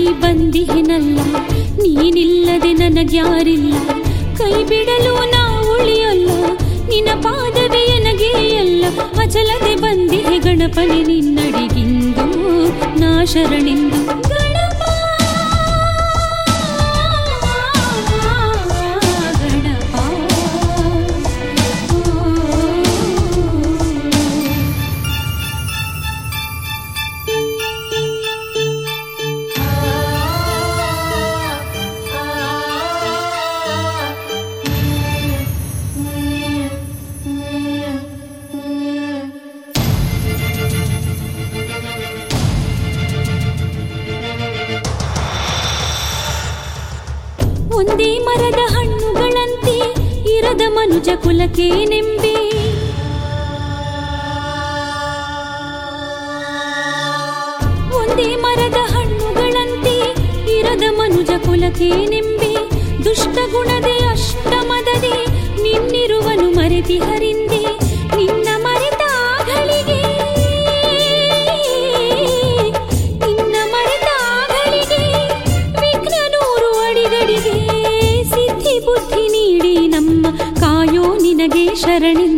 ಬಂದಿಹೆನಲ್ಲ, ನೀನಿಲ್ಲದೆ ನನಗ್ಯಾರಿಲ್ಲ. ಕೈ ಬಿಡಲು ನಾ ಉಳಿಯಲ್ಲ, ನಿನ್ನ ಪಾದವೇ ನನಗೆ ಎಲ್ಲ. ಅಚಲದೆ ಬಂದಿಹೆ ಗಣಪನೆ ನಿನ್ನಡಿಗಿಂದು, ನಾ ಶರಣಿಂದು. ಒಂದೇ ಮರದ ಹಣ್ಣುಗಳಂತೆ ಇರದ ಮನುಜ ಕುಲಕ್ಕೆ ನೆಂಬೆ. ಒಂದೇ ಮರದ ಹಣ್ಣುಗಳಂತೆ ಇರದ ಮನುಜ ಕುಲಕ್ಕೆ ನೆಂಬೆ. ದುಷ್ಟ ಗುಣದೆ ಅಷ್ಟಮದದೆ ನಿನ್ನಿರುವನು ಮರೆತಿ ಹರಿಂದೆ. ನಿನ್ನ ಮರೆತಾಗಳಿಗೆ ವಿಘ್ನ ನೂರು ಅಡಿಗಡಿಗೆ. ಸಿದ್ಧಿ ಬುದ್ಧಿ ನೀಡಿ ನಮ್ಮ ಕಾಯೋ ನಿನಗೆ ಶರಣಿ.